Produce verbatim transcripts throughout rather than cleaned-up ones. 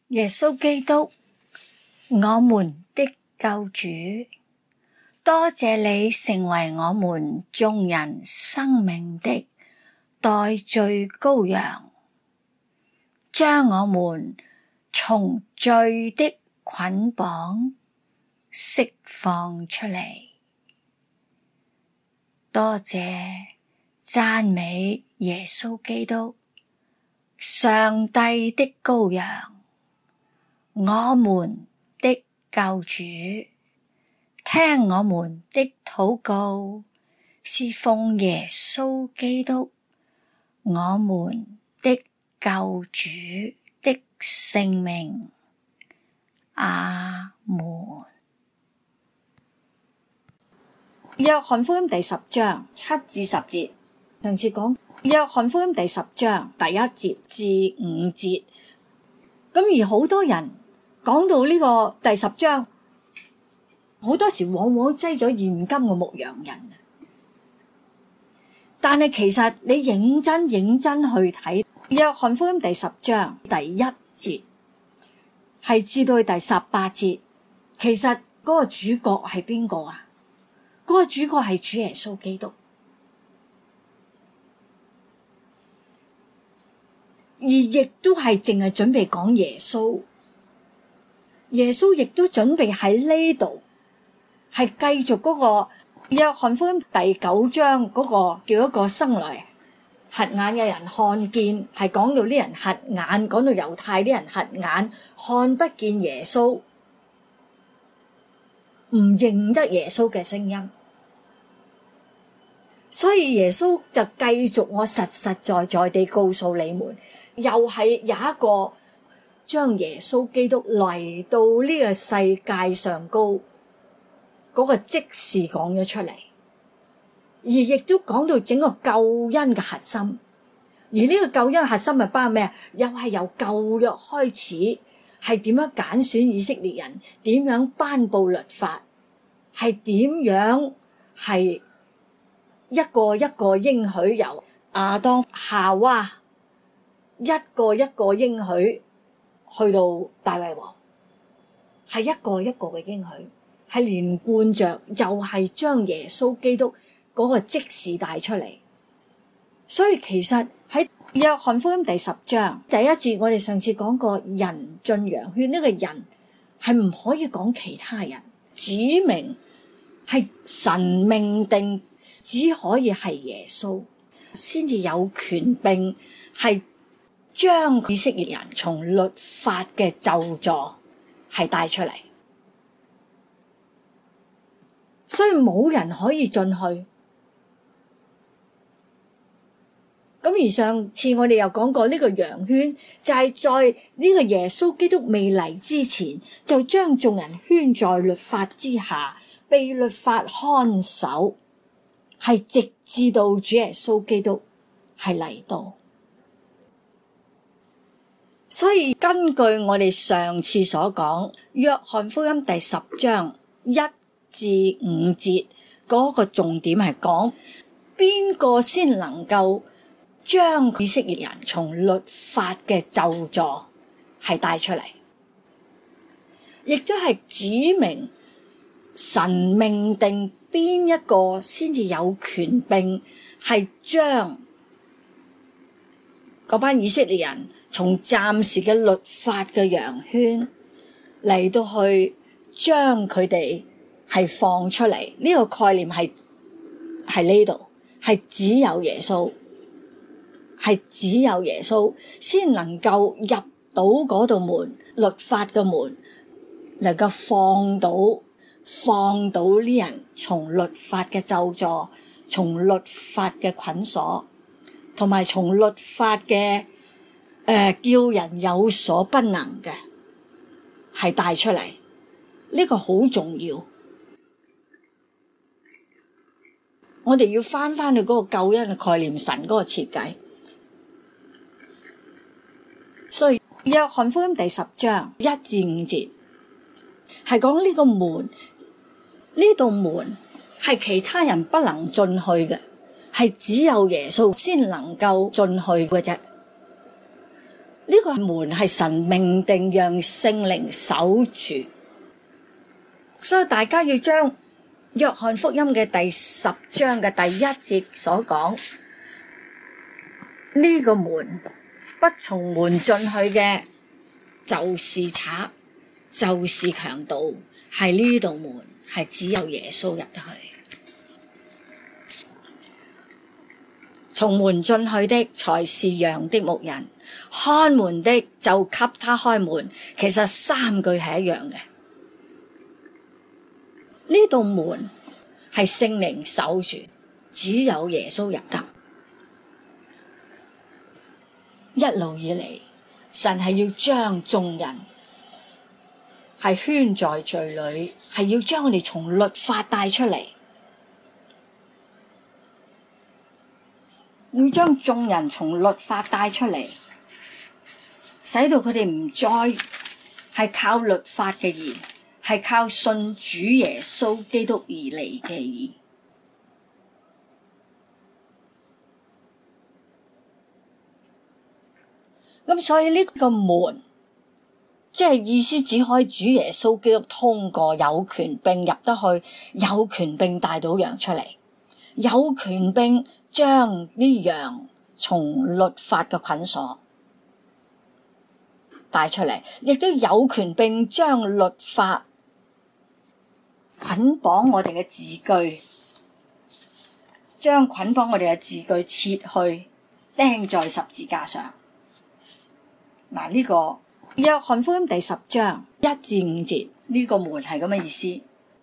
耶穌基督，我們的救主，多謝你成為我們眾人生命的代罪羔羊，將我們從罪的捆綁釋放出嚟。多謝讚美耶穌基督，上帝的羔羊，我們的救主，聽我們的禱告，是奉耶穌基督，我們的救主的聖名。阿門。約翰福音第十章七至十節，上次講約翰福音第十章第一節至五節，咁而好多人講到呢個第十章，好多時往往擠咗現今嘅牧羊人，但係其實你認真認真去睇約翰福音第十章第一節係至到第十八節，其實嗰個主角係邊個啊？嗰個主角係主耶穌基督，而亦都係淨係準備講耶穌。耶穌亦都準備喺呢度係繼續嗰個約翰福音第九章嗰個叫一個生來瞎眼嘅人看見，係講到啲人瞎眼，講到猶太啲人瞎眼看不見耶穌，唔認得耶穌嘅聲音，所以耶穌就繼續我實實在在地告訴你們，又係有一個將耶穌基督嚟到呢個世界上高嗰個即時講咗出嚟，而亦都講到整個救恩嘅核心。而呢個救恩嘅核心係包括咩啊？又係由舊約開始，係點樣揀選以色列人，點樣頒布律法，係點樣係一個一個應許，由亞當夏娃一個一個應許去到大衛王，係一個一個嘅應許，係連貫着又係將耶穌基督嗰個即時帶出嚟。所以其實喺約翰福音第十章第一節，我哋上次講過人進羊圈，呢個人係唔可以講其他人，指明係神命定，只可以係耶穌先至有權柄，係將以色列人從律法嘅咒詛係帶出嚟，所以冇人可以進去。咁而上次我哋又講過呢個羊圈，就係在呢個耶穌基督未嚟之前，就將眾人圈在律法之下，被律法看守，係直至到主耶穌基督係嚟到。所以根據我哋上次所講，約翰福音第十章一至五節嗰個重點係講邊個先能夠將以色列人從律法嘅咒詛係帶出嚟，亦都係指明神命定邊一個先至有權柄係將嗰班以色列人從暫時嘅律法嘅羊圈嚟到去將佢哋係放出嚟。呢個概念係係呢度係只有耶穌。係只有耶穌先能夠入到嗰道門，律法嘅門，能夠放到放到呢人從律法嘅咒詛，從律法嘅捆鎖，同埋從律法嘅誒、呃、叫人有所不能嘅係帶出嚟。呢、這個好重要，我哋要翻翻去嗰個救恩嘅概念，神嗰個設計。所以約翰福音第十章一至五節係講呢個門，呢道門係其他人不能進去嘅，係只有耶穌先能夠進去嘅啫。 呢個門係神命定讓聖靈守住，所以大家要將約翰福音嘅第十章嘅第一節所講，呢個門不從門進去嘅就是賊，就是強盜，係呢道門係只有耶穌入得去。從門進去的才是羊的牧人，看門的就給他開門。其實三句係一樣嘅。呢道門係聖靈守住，只有耶穌入得。一路以嚟，神係要將眾人係圈在罪裏，係要將我哋從律法帶出嚟。要將眾人從律法帶出嚟，使到佢哋唔再係靠律法嘅義，係靠信主耶穌基督而嚟嘅義。咁所以呢個門，即係意思只可以主耶穌基督通過，有權並入得去，有權並帶到羊出嚟，有權並將呢羊從律法嘅捆鎖帶出嚟，亦都有權並將律法捆綁我哋嘅字句，將捆綁我哋嘅字句切去釘在十字架上。嗱，呢個約翰福音第十章一至五節，呢個門係咁嘅意思。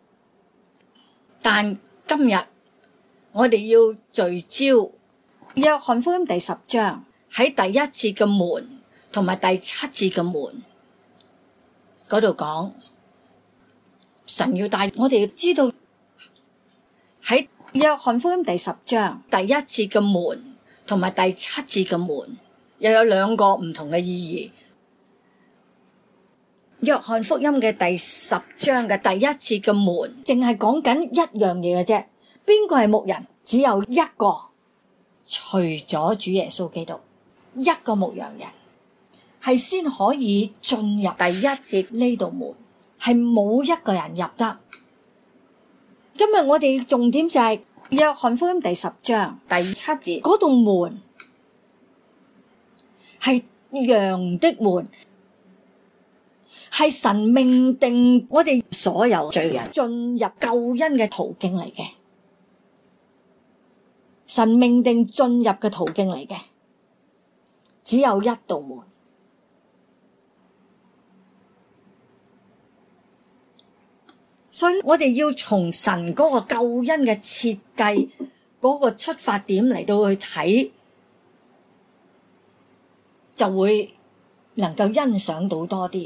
但今日我哋要聚焦約翰福音第十章喺第一節嘅門同埋第七節嘅門嗰度講，神要帶我哋知道喺約翰福音第十章第一節嘅門同埋第七節嘅門又有兩個唔同嘅意義。約翰福音嘅第十章嘅第一節嘅門，淨係講緊一樣嘢嘅啫。邊個係牧人？只有一個，除咗主耶穌基督，一個牧羊人係先可以進入第一節呢道門，係冇一個人入得。今日我哋重點就係約翰福音第十章第七節嗰道門，係羊的門，係神命定我哋所有罪人進入救恩嘅途徑嚟嘅，神命定進入嘅途徑嚟嘅，只有一道門。所以我哋要從神嗰個救恩嘅設計嗰個出發點嚟到去睇，就會能夠欣賞到多啲。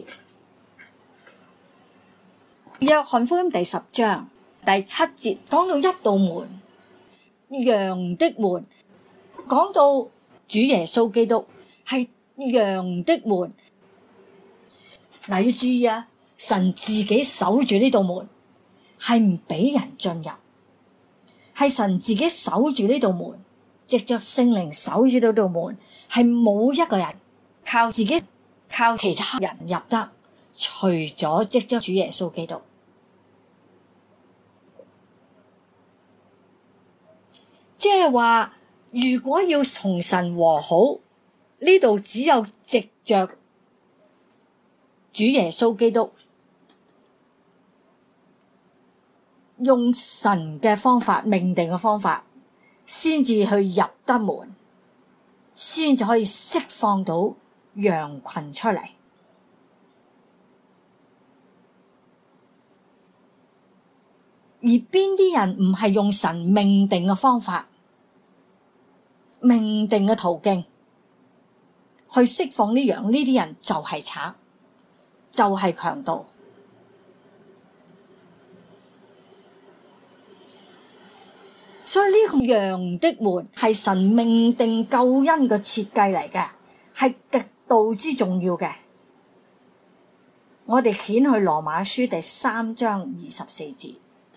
約翰福音第十章第七節講到一道門，羊的門，講到主耶穌基督係羊的門。嗱，要注意啊，神自己守住呢道門，係唔俾人進入，係神自己守住呢道門，藉着聖靈守住呢道門，係冇一個人靠自己靠其他人入得，除咗藉着主耶穌基督。即係話，如果要同神和好，呢度只有藉着主耶穌基督，用神嘅方法，命定嘅方法，先至去入得門，先至可以釋放到羊群出嚟。而邊啲人唔係用神命定嘅方法、命定嘅途徑去釋放呢羊，呢啲人就係賊，就係強盜。所以呢個羊的門係神命定救恩嘅設計嚟嘅，係極度之重要嘅。我哋掀去羅馬書第三章二十四節。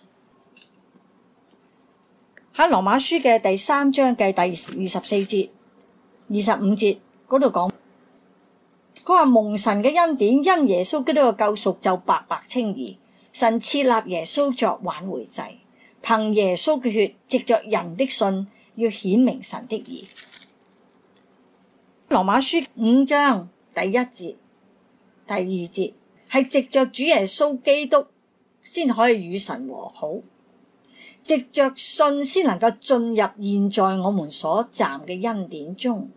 喺羅馬書嘅第三章嘅第二十四節、二十五節嗰度講， 佢話蒙神嘅恩典，因耶穌基督嘅救贖就白白稱義。神設立耶穌作挽回祭，憑耶穌嘅血，藉着人的信，要顯明神的義。羅馬書五章第一節、第二節係藉着主耶穌基督先可以與神和好，藉着信先能夠進入現在我們所站嘅恩典中，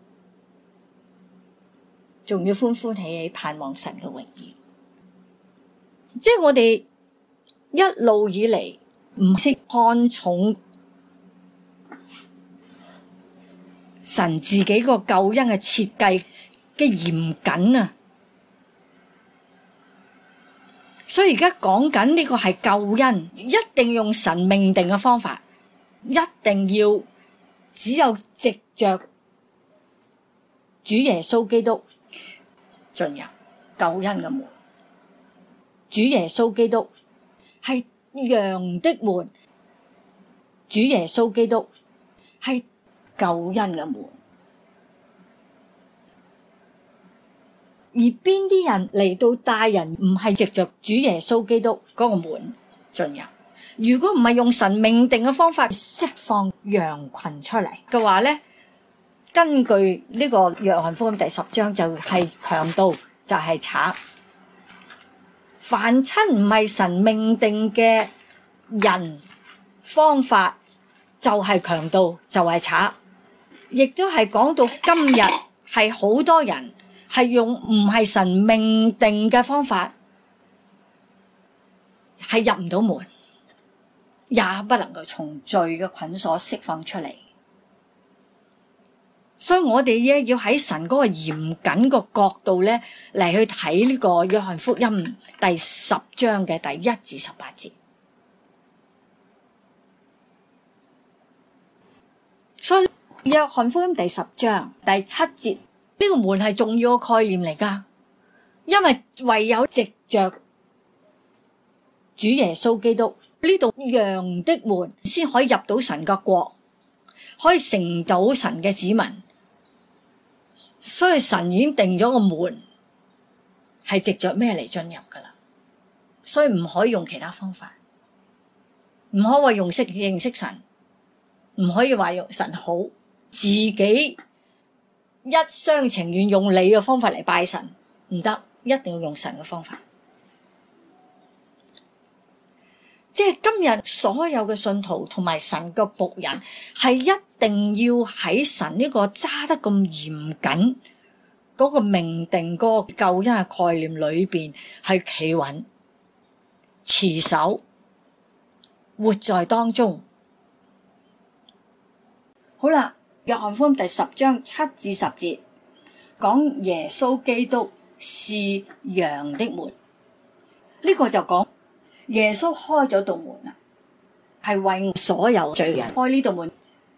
仲要歡歡喜喜盼望神嘅榮耀。即係我哋一路以嚟唔識看重神自己個救恩嘅設計嘅嚴謹啊，所以而家講緊呢個係救恩，一定用神命定嘅方法，一定要只有藉着主耶穌基督進入救恩嘅門。主耶穌基督係羊的門，主耶穌基督係救恩嘅門。而邊啲人嚟到帶人唔係藉着主耶穌基督嗰個門進入？如果唔係用神命定嘅方法釋放羊群出嚟嘅話咧，根據呢個約翰福音第十章就係強盜，就係賊。凡親唔係神命定嘅人方法，就係強盜，就係賊。亦都係講到今日係好多人係用唔係神命定嘅方法，係入唔到門，也不能夠從罪嘅捆鎖釋放出嚟。所以我哋咧要喺神嗰個嚴謹個角度咧嚟去睇呢個約翰福音第十章嘅第一至十八節。所以約翰福音第十章第七節呢個門係重要嘅概念嚟噶，因為唯有藉着主耶穌基督呢度羊的門，先可以入到神嘅國，可以成到神嘅子民。所以神已經定咗個門係藉着咩嚟進入噶啦，所以唔可以用其他方法，唔可以話用識認識神，唔可以話用神好，自己一廂情願用你嘅方法嚟拜神，唔得，一定要用神嘅方法。即係今日所有嘅信徒同埋神嘅僕人係一定要喺神呢個揸得咁嚴謹嗰個命定嗰個救恩嘅概念裏邊係企穩持守，活在當中。好啦，約翰福音第十章七至十節講耶穌基督是羊的門，呢個就講耶穌開咗道門啦，係為所有罪人開呢道門，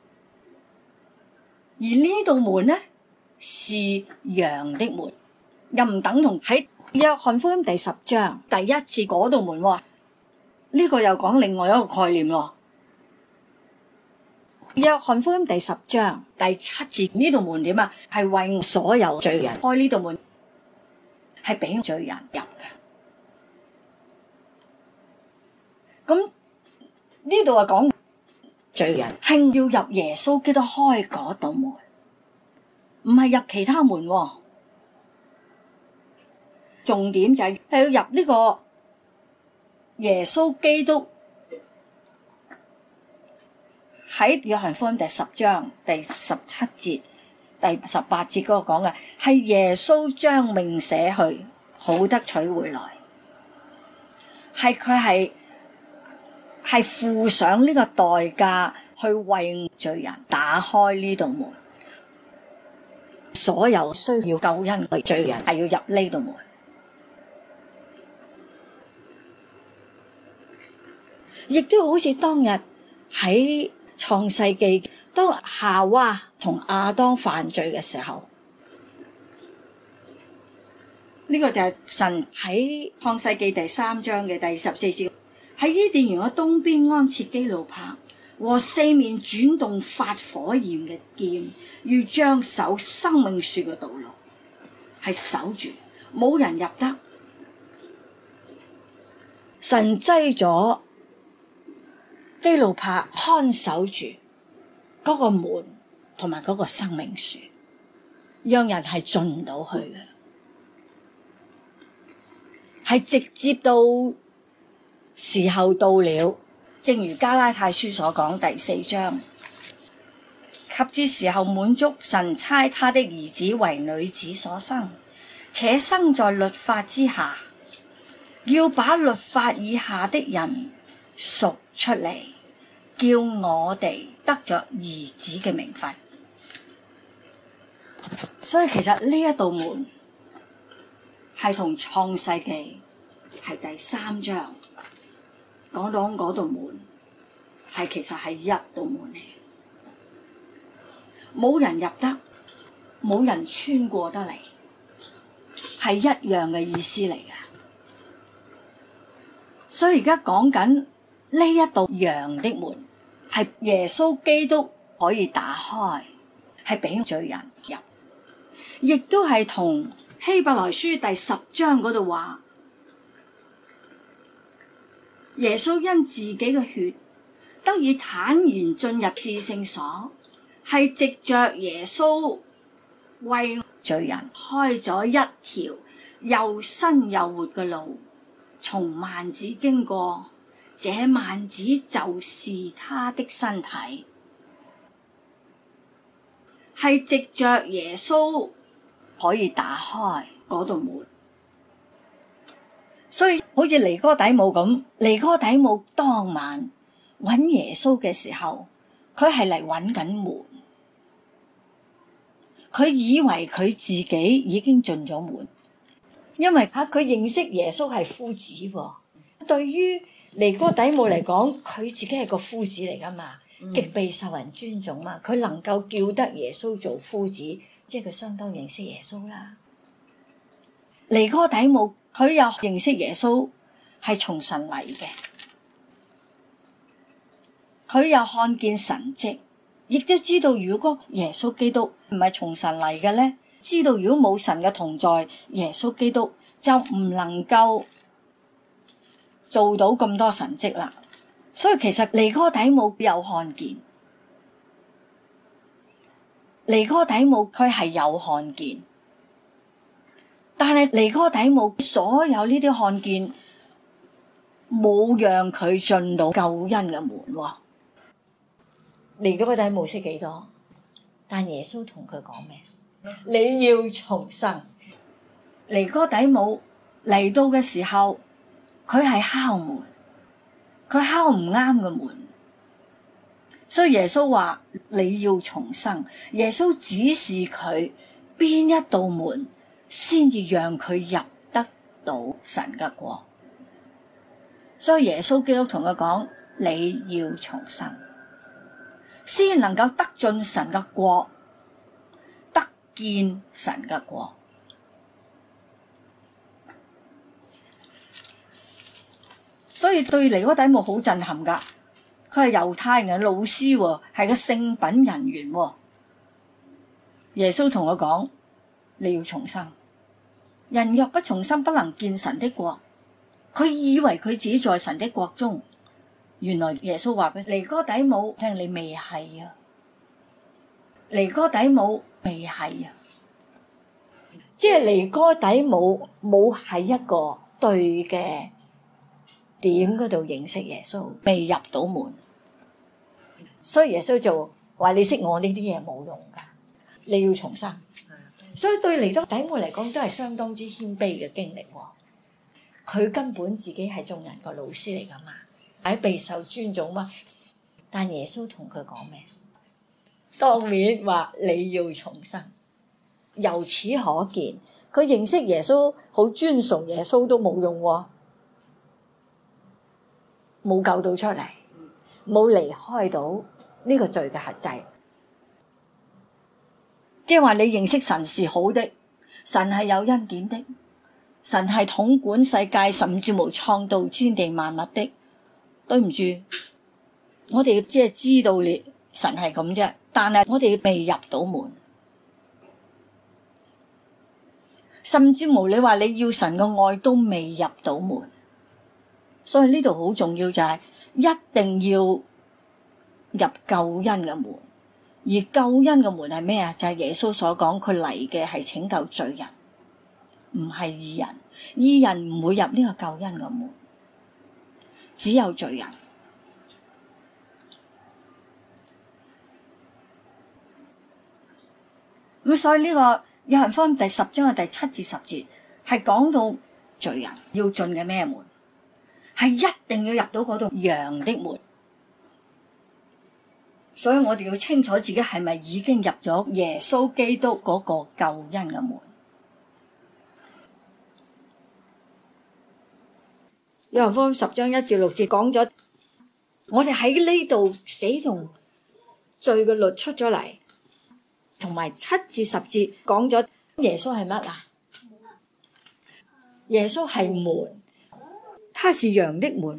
而呢道門呢是羊的門，又唔等同喺約翰福音第十章第一節嗰道門喎，呢個又講另外一個概念喎。約翰福音第十章第七節呢道門點啊？係為所有罪人開呢道門，係俾罪人入嘅。咁呢度啊講罪人係要入耶穌基督開嗰道門，唔係入其他門喎。重點就係係要入呢個耶穌基督喺約翰福音第十章第十七節第十八節嗰個講嘅係耶穌將命捨去，好得取回來，係佢係。係付上呢個代價去為罪人打開呢道門，所有需要救恩嘅罪人係要入呢道門。亦都好似當日喺創世記，當夏娃同亞當犯罪嘅時候，呢、這個就係神喺創世記第三章嘅第十四節。喺伊甸園嘅東邊安設基路伯和四面轉動發火焰嘅劍，要將守生命樹嘅道路。 係守住，冇人入得。神擠咗基路伯看守住嗰個門同埋嗰個生命樹，讓人係進唔到去嘅，係直接到時候到了，正如加拉太書所講第四章，及至時候滿足，神差他的兒子為女子所生，且生在律法之下，要把律法以下的人贖出嚟，叫我哋得着兒子嘅名分。所以其實呢一道門係同創世記係第三章講到嗰道門係其實係一道門嚟，冇人入得，冇人穿過得嚟，係一樣嘅意思嚟嘅。所以而家講緊呢一道羊的門係耶穌基督可以打開，係俾罪人入，亦都係同希伯來書第十章嗰度話，耶穌因自己嘅血得以坦然進入至聖所，係藉着耶穌為罪人開咗一條又新又活嘅路，從幔子經過，這幔子就是他的身體，係藉着耶穌可以打開嗰道門。所以好似尼哥底母咁，尼哥底母當晚揾耶穌嘅時候，佢係嚟揾緊門，佢以為佢自己已經進咗門，因為吓佢認識耶穌係夫子喎。對於尼哥底母嚟講，佢自己係個夫子嚟噶嘛，極被受人尊重嘛，佢能夠叫得耶穌做夫子，即係佢相當認識耶穌啦。尼哥底母佢又認識耶穌係從神嚟嘅，佢又看見神蹟，亦都知道如果耶穌基督唔係從神嚟嘅咧，知道如果冇神嘅同在，耶穌基督就唔能夠做到咁多神蹟啦。所以其實尼哥底母有看見，尼哥底母佢係有看見，但係尼哥底母所有呢啲看見冇讓佢進到救恩嘅門喎。尼哥底母識幾多？但耶穌同佢講咩？你要重生。尼哥底母嚟到嘅時候，佢係敲門，佢敲唔啱嘅門，所以耶穌話你要重生。耶穌指示佢邊一道門先至讓佢入得到神嘅國。所以耶穌基督同佢講，你要重生，先能夠得進神嘅國，得見神嘅國。所以對尼哥底母好震撼噶，佢係猶太人嘅老師喎，係個聖品人員喎。耶穌同佢講，你要重生，人若不重生，不能見神的國。佢以為佢自己在神的國中，原來耶穌話俾尼哥底母聽，你未係啊，尼哥底母未係啊，即係尼哥底母冇喺一個對嘅點嗰度認識耶穌，未入到門，所以耶穌就話你識我呢啲嘢冇用噶，你要重生。所以對尼哥底母嚟講都係相當之謙卑嘅經歷喎。佢根本自己係眾人個老師嚟噶嘛，係備受尊重嘛。但耶穌同佢講咩？當面話你要重生。由此可見，佢認識耶穌好尊崇耶穌都冇用喎，冇救到出嚟，冇離開到呢個罪嘅轄制。即係話你認識神是好的，神係有恩典的，神係統管世界，甚至無創造天地萬物的。對唔住，我哋即係知道你神係咁啫，但係我哋未入到門。 甚至乎你話你要神嘅愛都未入到門。所以呢度好重要就係一定要入救恩嘅門。而救恩嘅門係咩啊？就係耶穌所講，佢嚟嘅係拯救罪人，唔係義人。義人唔會入呢個救恩嘅門，只有罪人。咁所以呢個約翰福音第十章嘅第七至十節係講到罪人要進嘅咩門？係一定要入到嗰度羊的門。所以我哋要清楚自己係咪已經入咗耶穌基督嗰個救恩嘅門。約翰福音十章一至六節講咗，我哋喺呢度死同罪嘅律出咗嚟，同埋七至十節講咗耶穌係乜啊？耶穌係門，他是羊的門。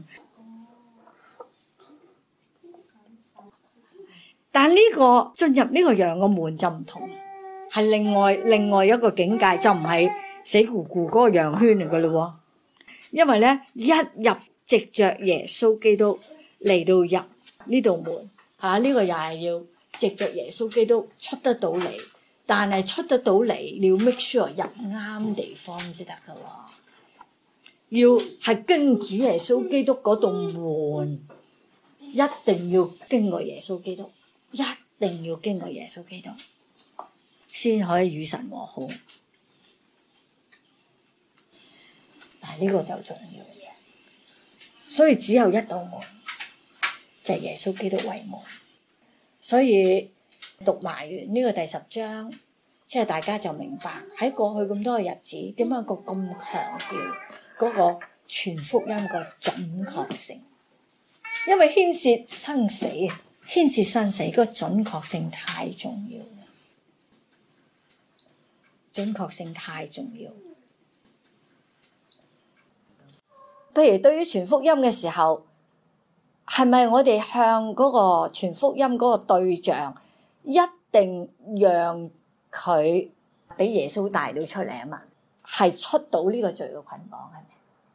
但呢個進入呢個羊嘅門就唔同，係另外另外一個境界，就唔係死咕咕嗰個羊圈嚟噶咯。因為咧一入藉着耶穌基督嚟到入呢道門吓，呢個又係要藉着耶穌基督出得到嚟，但係出得到嚟你要 make sure 入啱地方先得噶。要係經主耶穌基督嗰道門，一定要經過耶穌基督。一定要經過耶穌基督，先可以與神和好。但係呢個就重要嘅嘢，所以只有一道門，就係耶穌基督為門。所以讀埋完呢個第十章，即係大家就明白喺過去咁多嘅日子，點解個咁強調嗰個傳福音個準確性？因為牽涉生死啊！牽涉生死，個準確性太重要啦！準確性太重要。譬如對於傳福音嘅時候，係咪我哋向嗰個傳福音嗰個對象，一定讓佢俾耶穌帶到出嚟啊嘛？係出到呢個罪嘅捆綁係咪？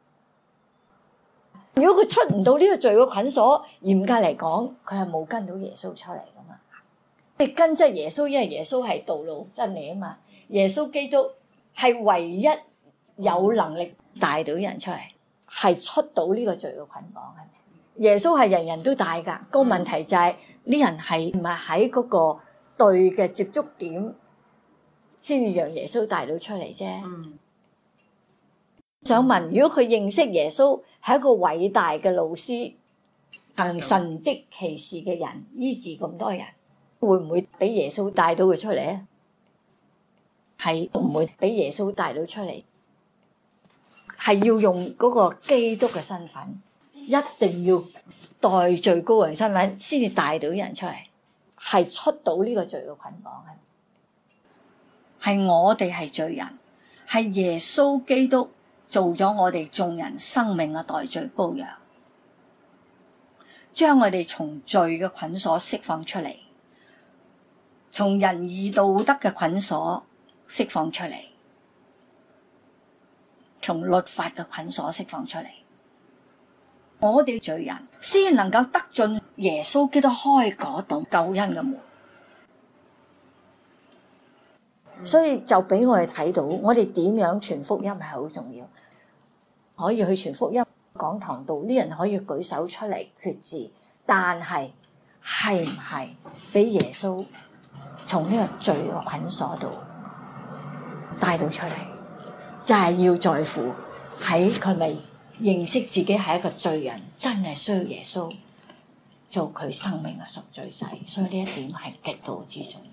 如果佢出唔到呢個罪嘅捆鎖，嚴格嚟講，佢係冇跟到耶穌出嚟噶嘛。你跟即係耶穌，因為耶穌係道路真理啊嘛。耶穌基督係唯一有能力帶到人出嚟，係出到呢個罪嘅捆綁係咪？耶穌係人人都帶噶，個問題就係呢人係唔係喺嗰個對嘅接觸點，先至讓耶穌帶到出嚟啫。嗯想問，如果佢認識耶穌係一個偉大嘅老師，行神蹟奇事嘅人，醫治咁多人，會唔會俾耶穌帶到佢出嚟咧？係唔會俾耶穌帶到出嚟，係要用嗰個基督嘅身份，一定要代罪羔羊身份，先至帶到人出嚟，係出到呢個罪嘅捆綁。係係我哋係罪人，係耶穌基督做咗我哋眾人生命嘅代罪羔羊，將我哋從罪嘅捆鎖釋放出嚟，從仁義道德嘅捆鎖釋放出嚟，從律法嘅捆鎖釋放出嚟，我哋罪人先能夠得進耶穌基督開嗰道救恩嘅門。所以就俾我哋睇到，我哋點樣傳福音係好重要。可以去傳福音講堂道，啲人可以舉手出嚟決志，但係係唔係俾耶穌從呢個罪嘅捆鎖度帶到出嚟，就係、是、要在乎喺佢咪認識自己係一個罪人，真係需要耶穌做佢生命嘅贖罪祭。所以呢一點係極度之重要。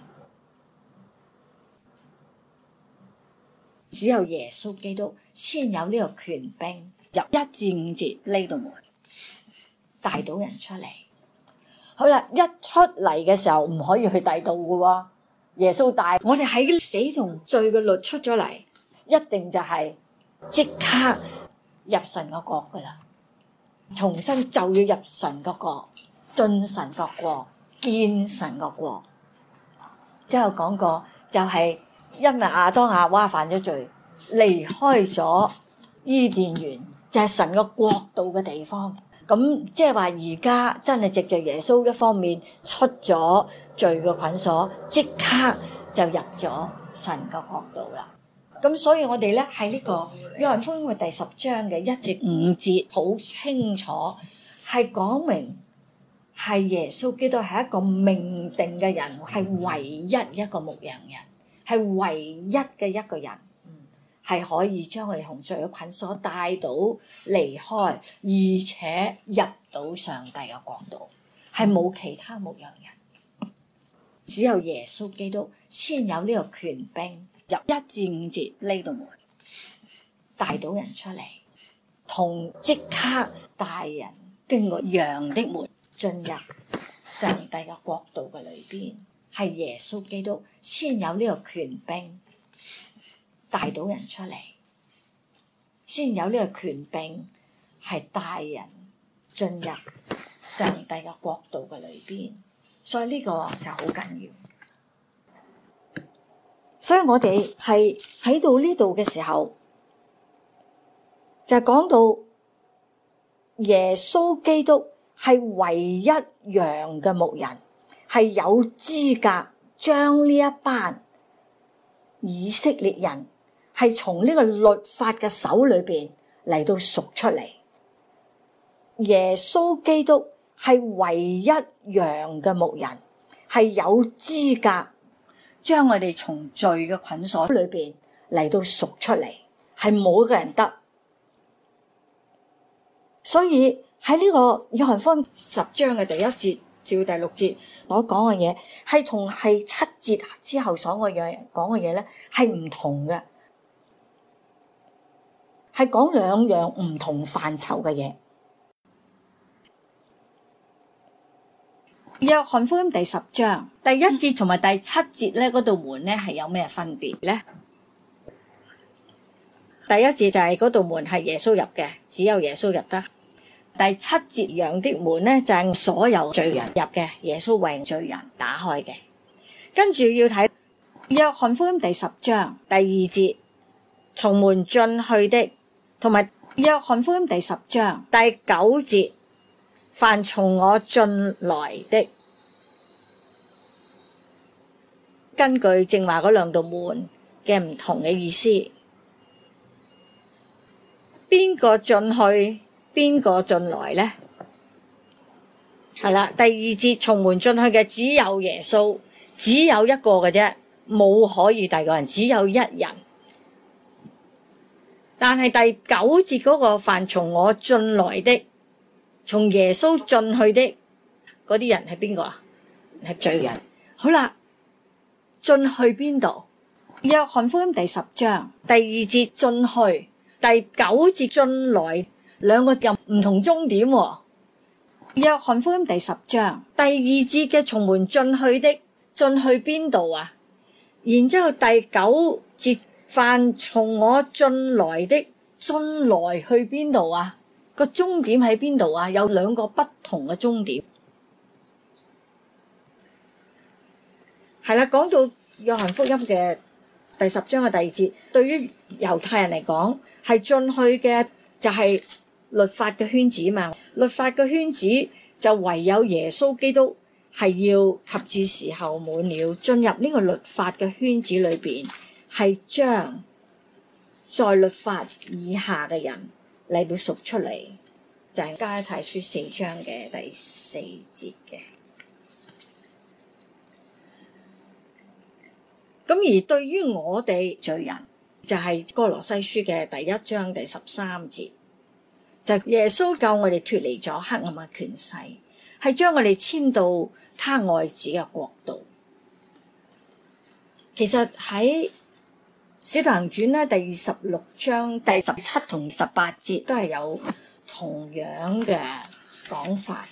只有耶穌基督先有呢個權柄入一至五節呢度門帶到人出嚟。好啦，一出嚟嘅時候唔可以去第度嘅喎，耶穌帶我哋喺死同罪嘅律出咗嚟，一定就係即刻入神個國噶啦，重新就要入神個國，進神個國，見神個國。都有講過，就係因為亞當夏娃犯咗罪， 離開咗伊甸園，就係神嘅國度嘅地方。咁即係話而家真係藉着耶穌一方面出咗罪嘅捆鎖，即刻就入咗神嘅國度啦。咁所以我哋咧喺呢個約翰福音嘅第十章嘅一至五節好清楚，係講明係耶穌基督係一個命定嘅人，係唯一一個牧羊人，係唯一嘅一個人，係可以將我哋從罪嘅捆鎖帶到離開，而且入到上帝嘅國度，係冇其他牧羊人，只有耶穌基督先有呢個權柄。入一至五節呢度門帶到人出嚟，同即刻帶人經過羊的門進入上帝嘅國度嘅裏邊，係耶穌基督先有呢個權柄帶到人出嚟，先有呢個權柄係帶人進入上帝嘅國度嘅裏邊，所以呢個就好緊要。所以我哋係喺到呢度嘅時候，就講到耶穌基督係唯一羊嘅牧人，係有資格將呢一班以色列人係從呢個律法嘅手裏邊嚟到贖出嚟。耶穌基督係唯一羊嘅牧人，係有資格將我哋從罪嘅捆鎖裏邊嚟到贖出嚟，係冇一個人得。所以喺呢個約翰福音十章嘅第一節至第六節所講嘅嘢，係同係七節之後所講嘅講嘅嘢咧係唔同嘅，係講兩樣唔同範疇嘅嘢。約翰福音第十章第一節同埋第七節咧，嗰道門咧係有咩分別咧？第一節就係嗰道門係耶穌入嘅，只有耶穌入得。第七節羊的門咧就係所有罪人入嘅，耶穌為罪人打開嘅。跟住要睇約翰福音第十章第二節，從門進去的，同埋約翰福音第十章第九節，凡從我進來的。根據正話嗰兩道門嘅唔同嘅意思，邊個進去，邊個進來呢？係啦，第二節從門進去嘅只有耶穌，只有一個嘅啫，冇可以第二個人，只有一人。但係第九節嗰個凡從我進來的，從耶穌進去的嗰啲人係邊個啊？係罪人。好啦，進去邊度？約翰福音第十章第二節進去，第九節進來，兩個又唔同終點喎。約翰福音第十章第二節嘅從門進去的，進去邊度啊？然之後第九節凡從我進來的，進來去邊度啊？個終點喺邊度啊？有兩個不同嘅終點。係啦，講到約翰福音嘅第十章嘅第二節，對於猶太人嚟講，係進去嘅就係律法嘅圈子嘛。律法嘅圈子就唯有耶穌基督係要及至時候滿了，進入呢個律法嘅圈子裏邊，係將在律法以下嘅人嚟到贖出嚟，就係加拉太書四章嘅第四節嘅。咁而對於我哋罪人，就係哥羅西書嘅第一章第十三節，就係耶穌救我哋脫離咗黑暗嘅權勢，係將我哋遷到他愛子嘅國度。其實喺使徒行傳咧第二十六章第十七同十八節都係有同樣嘅講法。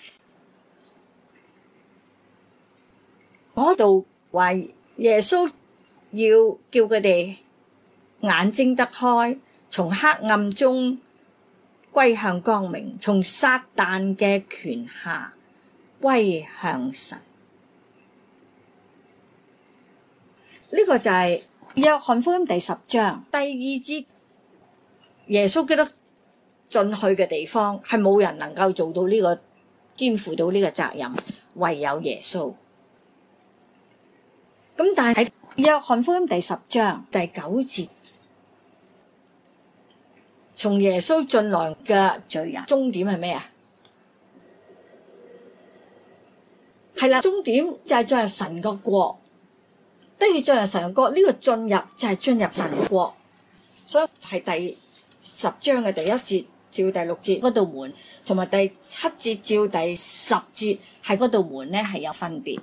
嗰度話耶穌要叫佢哋眼睛得開，從黑暗中歸向光明，從撒旦嘅權下歸向神。呢個就係約翰福音第十章第二節，耶穌基督進去嘅地方係冇人能夠做到呢個肩負到呢個責任，唯有耶穌。咁但係喺約翰福音第十章第九節，從耶穌進來嘅罪人，終點係咩啊？係啦，終點就係進入神嘅國。跟住進入神國，呢、這個進入就係進入神國，所以係第十章嘅第一節至第六節嗰道門，同埋第七節至第十節係嗰道門咧係有分別。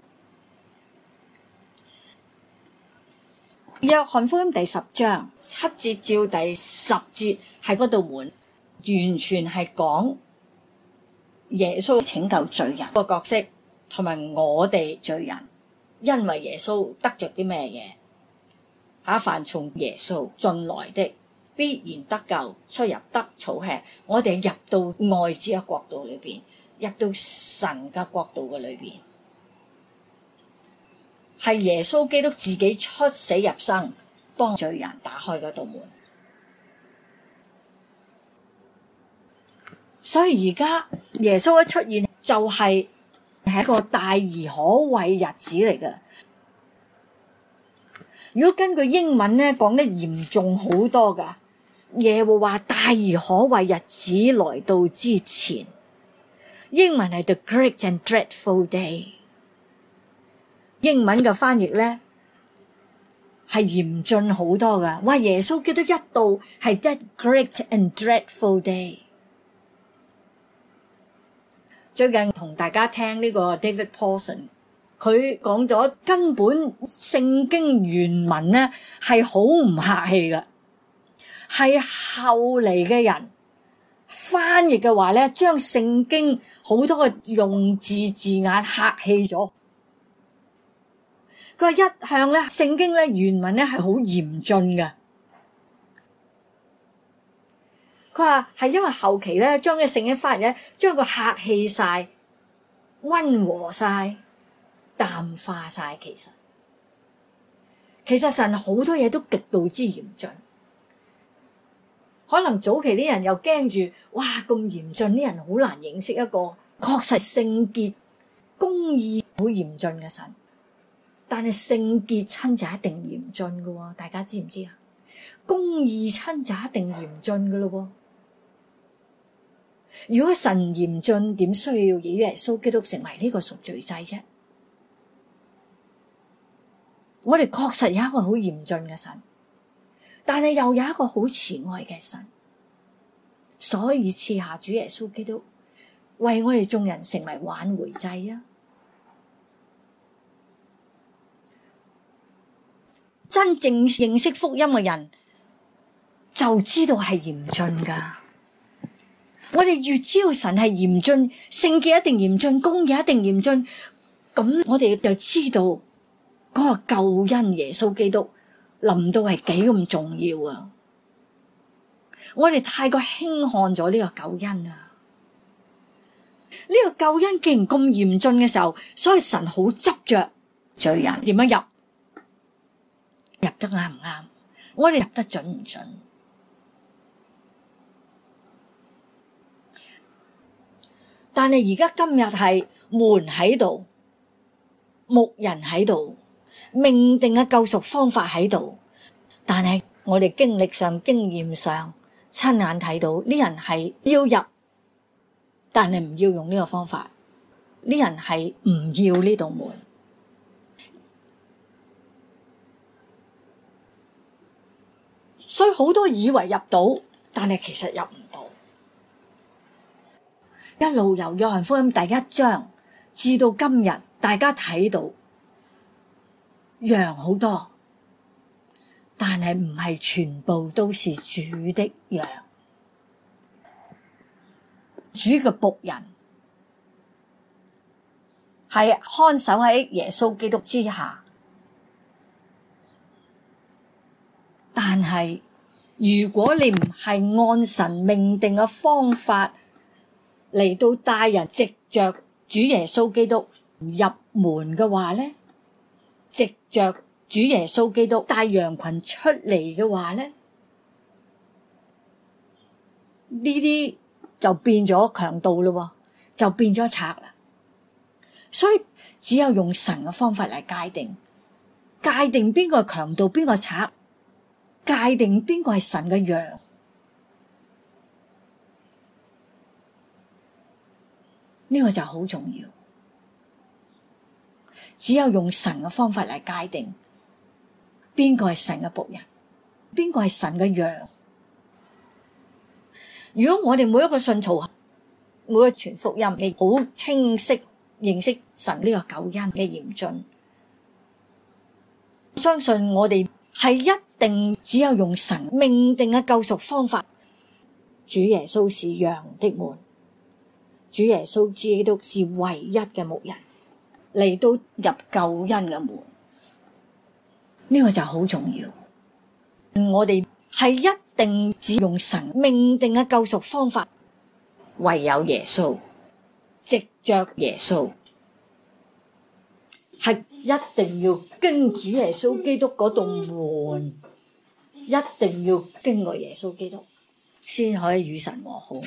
約翰福音第十章七節至第十節係嗰道門，完全係講耶穌拯救罪人個角色，同埋我哋罪人。因為耶穌得着啲咩嘢？下凡從耶穌進來的，必然得救，出入得草吃。我哋入到愛子嘅國度裏邊，入到神嘅國度嘅裏邊，係耶穌基督自己出死入生，幫罪人打開嗰道門。所以而家耶穌一出現，就係、是。係一個大而可畏日子嚟嘅。如果根據英文咧講得嚴重好多噶，耶和華大而可畏日子來到之前，英文係 The Great and Dreadful Day。英文嘅翻譯咧係嚴峻好多噶，哇！耶穌基督一到係 That Great and Dreadful Day。最近同大家聽呢個 David Pawson， 佢講咗根本聖經原文咧係好唔客氣嘅，係後嚟嘅人翻譯嘅話咧，將聖經好多嘅用字字眼客氣咗。佢話一向咧聖經咧原文咧係好嚴峻嘅。佢話係因為後期咧，將嘅聖經翻譯咧，將個客氣晒、溫和晒、淡化晒。其實，其實神好多嘢都極度之嚴峻。可能早期啲人又驚住，哇咁嚴峻，啲人好難認識一個確實聖潔、公義好嚴峻嘅神。但係聖潔親就一定嚴峻㗎喎，大家知唔知啊？公義親就一定嚴峻㗎咯喎。如果神嚴峻，點需要以耶穌基督成為呢個贖罪祭啫？我哋確實有一個好嚴峻嘅神，但係又有一個好慈愛嘅神，所以賜下主耶穌基督為我哋眾人成為挽回祭啊！真正認識福音嘅人就知道係嚴峻噶。我哋越知道神係嚴峻，聖潔一定嚴峻，公義一定嚴峻，咁我哋就知道嗰個救恩耶穌基督臨到係幾咁重要啊！我哋太過輕看咗呢個救恩啊！呢個救恩既然咁嚴峻嘅時候，所以神好執着罪人點樣入，入得啱唔啱？我哋入得準唔準？但係而家今日係門喺度，牧人喺度，命定嘅救贖方法喺度，但係我哋經歷上、經驗上、親眼睇到呢人係要入，但係唔要用呢個方法，呢人係唔要呢道門，所以好多以為入到，但係其實入唔到。一路由約翰福音第一章至到今日，大家睇到羊好多，但係唔係全部都是主的羊，主嘅僕人係看守喺耶穌基督之下，但係如果你唔係按神命定嘅方法嚟到帶人藉着主耶穌基督入門嘅話咧，藉着主耶穌基督帶羊群出嚟嘅話咧，呢啲就變咗強盜咯，就變咗賊啦。所以只有用神嘅方法嚟界定，界定邊個係強盜，邊個係賊，界定邊個係神嘅羊。呢個就好重要。只有用神嘅方法嚟界定邊個係神嘅僕人，邊個係神嘅羊。如果我哋每一個信徒，每個傳福音嘅好清晰認識神呢個救恩嘅嚴峻，相信我哋係一定只有用神命定嘅救贖方法。主耶穌是羊的門，主耶穌基督是唯一嘅牧人，嚟到入救恩嘅門。呢個就好重要。我哋係一定只用神命定嘅救贖方法，唯有耶穌，藉着耶穌，係一定要經主耶穌基督嗰道門，一定要經過耶穌基督，先可以與神和好。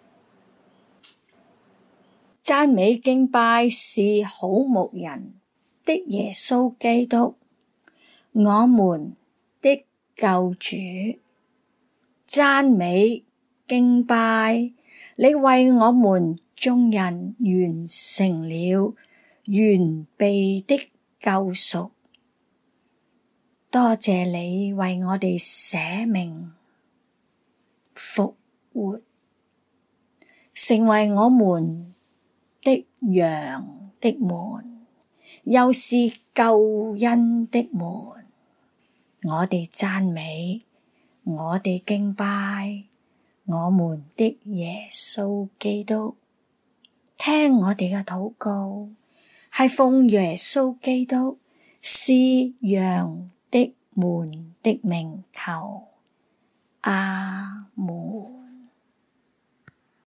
讚美敬拜是好牧人的耶穌基督，我們的救主。讚美敬拜，你為我們眾人完成了完備的救贖。多謝你為我哋捨命復活，成為我們的羊的門，又是救恩的門。我哋讚美，我哋敬拜我們的耶穌基督，聽我哋嘅禱告，係奉耶穌基督是羊的門的名求，阿門。